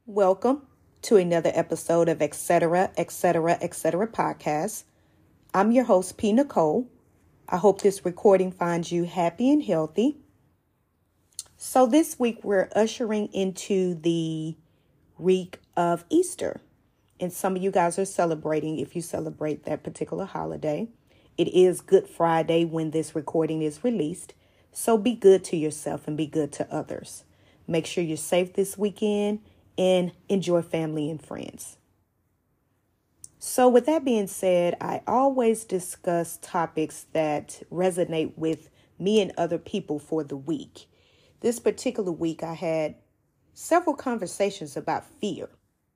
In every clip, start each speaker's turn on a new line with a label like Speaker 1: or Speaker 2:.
Speaker 1: Welcome to another episode of Etc. podcast. I'm your host, P. Nicole. I hope this recording finds you happy and healthy. So this week we're ushering into the week of Easter. And some of you guys are celebrating if you celebrate that particular holiday. It is Good Friday when this recording is released. So be good to yourself and be good to others. Make sure you're safe this weekend and enjoy family and friends. So with that being said, I always discuss topics that resonate with me and other people for the week. This particular week, I had several conversations about fear.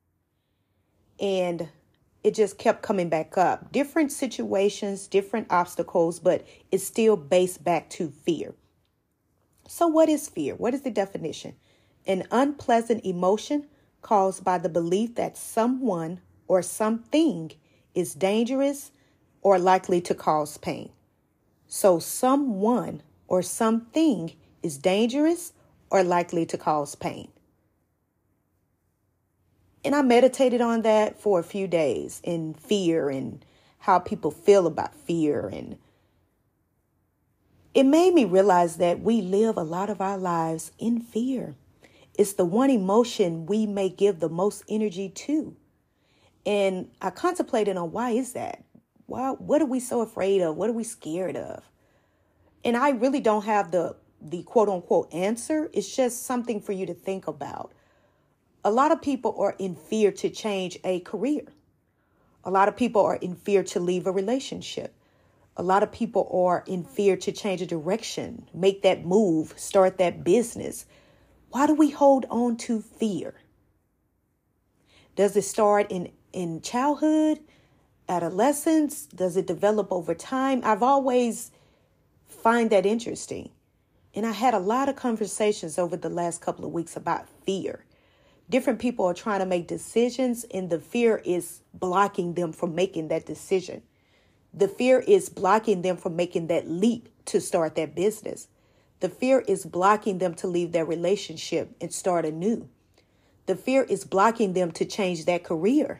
Speaker 1: And it just kept coming back up. Different situations, different obstacles, but it's still based back to fear. So what is fear? What is the definition? An unpleasant emotion caused by the belief that someone or something is dangerous or likely to cause pain. So someone or something is dangerous or likely to cause pain. And I meditated on that for a few days in fear and how people feel about fear. And it made me realize that we live a lot of our lives in fear. It's the one emotion we may give the most energy to. And I contemplated on why is that? What are we so afraid of? What are we scared of? And I really don't have the quote unquote answer. It's just something for you to think about. A lot of people are in fear to change a career. A lot of people are in fear to leave a relationship. A lot of people are in fear to change a direction, make that move, start that business. Why do we hold on to fear? Does it start in childhood, adolescence? Does it develop over time? I've always find that interesting. And I had a lot of conversations over the last couple of weeks about fear. Different people are trying to make decisions and the fear is blocking them from making that decision. The fear is blocking them from making that leap to start that business. The fear is blocking them to leave their relationship and start anew. The fear is blocking them to change their career.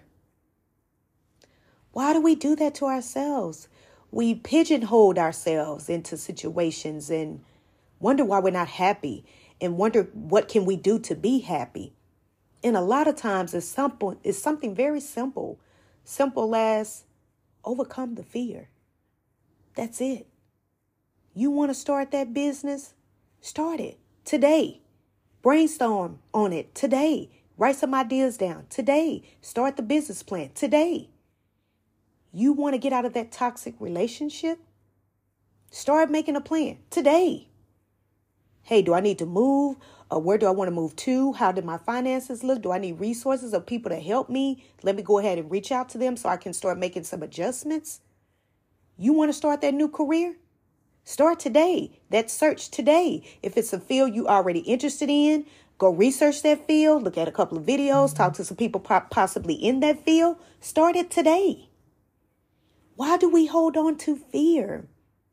Speaker 1: Why do we do that to ourselves? We pigeonhole ourselves into situations and wonder why we're not happy and wonder what can we do to be happy. And a lot of times it's something very simple. Simple as overcome the fear. That's it. You want to start that business? Start it today. Brainstorm on it today. Write some ideas down today. Start the business plan today. You want to get out of that toxic relationship? Start making a plan today. Hey, do I need to move? Or where do I want to move to? How do my finances look? Do I need resources or people to help me? Let me go ahead and reach out to them so I can start making some adjustments. You want to start that new career? Start today. That search today. If it's a field you already interested in, go research that field. Look at a couple of videos. Talk to some people possibly in that field. Start it today. Why do we hold on to fear?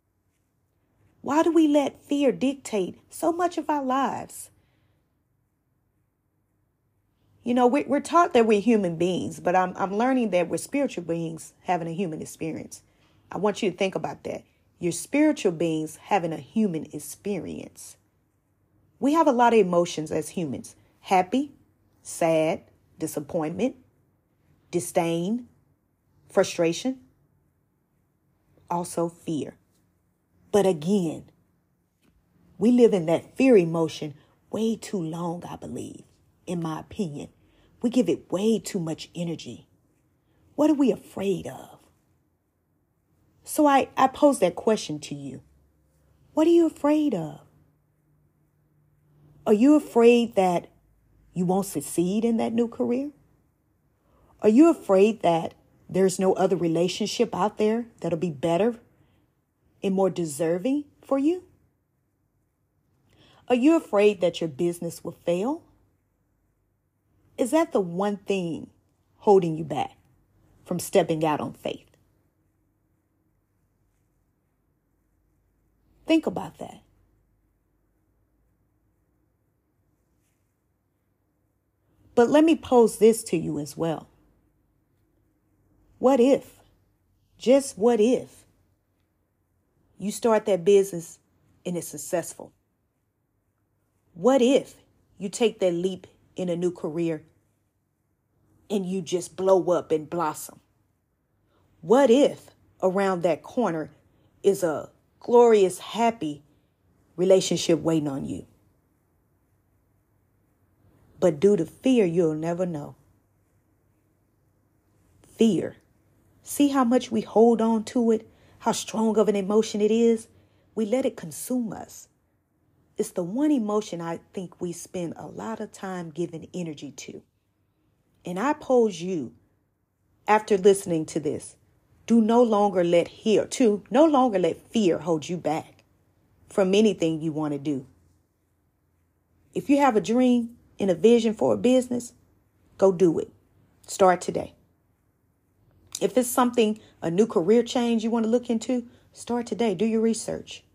Speaker 1: Why do we let fear dictate so much of our lives? You know, we're taught that we're human beings, but I'm learning that we're spiritual beings having a human experience. I want you to think about that. You're spiritual beings having a human experience. We have a lot of emotions as humans. Happy, sad, disappointment, disdain, frustration, also fear. But again, we live in that fear emotion way too long, I believe, in my opinion. We give it way too much energy. What are we afraid of? So I pose that question to you. What are you afraid of? Are you afraid that you won't succeed in that new career? Are you afraid that there's no other relationship out there that'll be better and more deserving for you? Are you afraid that your business will fail? Is that the one thing holding you back from stepping out on faith? Think about that. But let me pose this to you as well. What if, just what if, you start that business and it's successful? What if you take that leap in a new career and you just blow up and blossom? What if around that corner is a glorious, happy relationship waiting on you? But due to fear, you'll never know. Fear. See how much we hold on to it? How strong of an emotion it is? We let it consume us. It's the one emotion I think we spend a lot of time giving energy to. And I pose you, after listening to this, no longer let fear hold you back from anything you want to do. If you have a dream and a vision for a business, go do it. Start today. If it's something, a new career change you want to look into, start today. Do your research.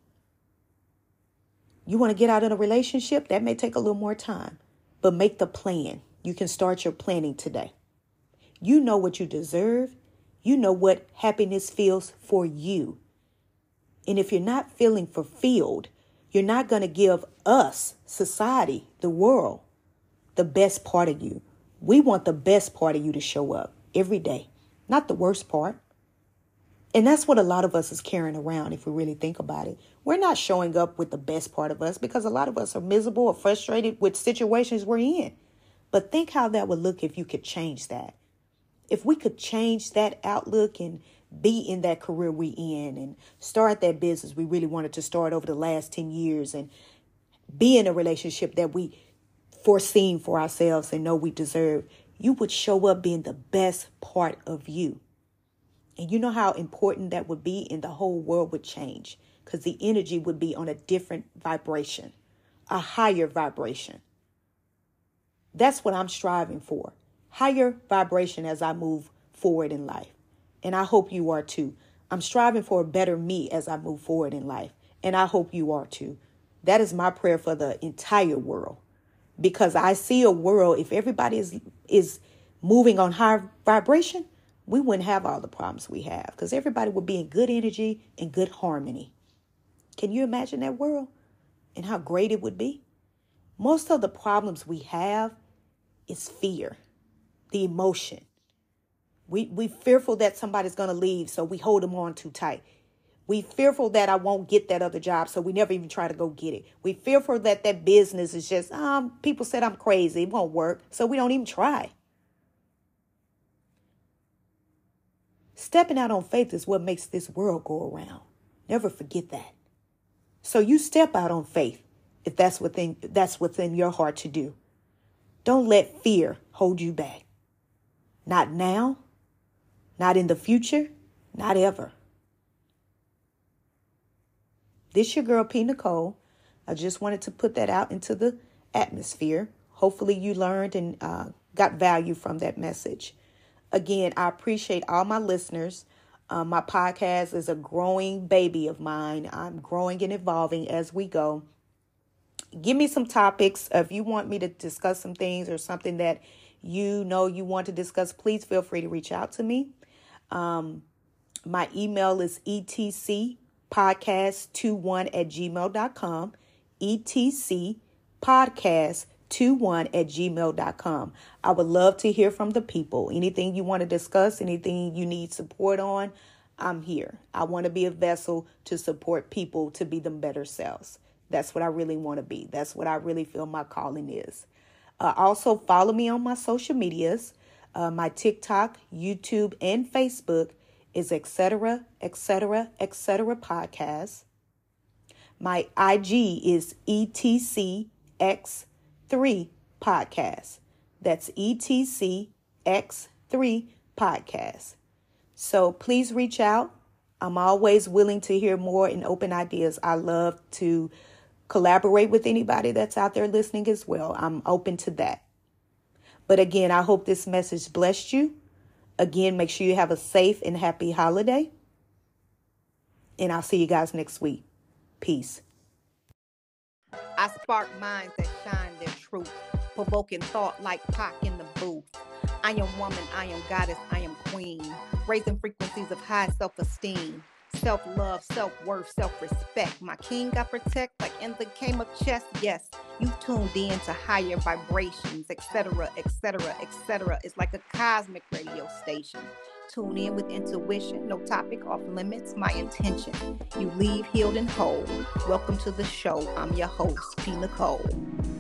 Speaker 1: You want to get out in a relationship? That may take a little more time, but make the plan. You can start your planning today. You know what you deserve. You know what happiness feels for you. And if you're not feeling fulfilled, you're not going to give us, society, the world, the best part of you. We want the best part of you to show up every day, not the worst part. And that's what a lot of us is carrying around, if we really think about it. We're not showing up with the best part of us because a lot of us are miserable or frustrated with situations we're in. But think how that would look if you could change that. If we could change that outlook and be in that career we in and start that business we really wanted to start over the last 10 years and be in a relationship that we foreseen for ourselves and know we deserve, you would show up being the best part of you. And you know how important that would be, and the whole world would change because the energy would be on a different vibration, a higher vibration. That's what I'm striving for. Higher vibration as I move forward in life. And I hope you are too. I'm striving for a better me as I move forward in life. And I hope you are too. That is my prayer for the entire world. Because I see a world, if everybody is moving on high vibration, we wouldn't have all the problems we have. Because everybody would be in good energy and good harmony. Can you imagine that world? And how great it would be? Most of the problems we have is fear. The emotion. We fearful that somebody's going to leave, so we hold them on too tight. We fearful that I won't get that other job, so we never even try to go get it. We fearful that that business is just, people said I'm crazy, it won't work, so we don't even try. Stepping out on faith is what makes this world go around. Never forget that. So you step out on faith if that's within your heart to do. Don't let fear hold you back. Not now, not in the future, not ever. This your girl, P. Nicole. I just wanted to put that out into the atmosphere. Hopefully you learned and got value from that message. Again, I appreciate all my listeners. My podcast is a growing baby of mine. I'm growing and evolving as we go. Give me some topics. If you want me to discuss some things or something that you know you want to discuss, please feel free to reach out to me. My email is etcpodcast21@gmail.com. etcpodcast21@gmail.com. I would love to hear from the people. Anything you want to discuss, anything you need support on, I'm here. I want to be a vessel to support people to be them better selves. That's what I really want to be. That's what I really feel my calling is. Also, follow me on my social medias. My TikTok, YouTube, and Facebook is etc. podcast. My IG is ETCX3 podcast. That's ETCX3 podcast. So please reach out. I'm always willing to hear more and open ideas. I love to collaborate with anybody that's out there listening as well. I'm open to that. But again, I hope this message blessed you. Again, make sure you have a safe and happy holiday. And I'll see you guys next week. Peace. I spark minds that shine their truth.
Speaker 2: Provoking thought like Pac in the booth. I am woman, I am goddess, I am queen. Raising frequencies of high self-esteem. Self-love, self-worth, self-respect. My king I protect like in the game of chess. Yes, you tuned in to higher vibrations, etc., etc., etc. It's like a cosmic radio station. Tune in with intuition. No topic off limits. My intention. You leave healed and whole. Welcome to the show. I'm your host, P. Nicole.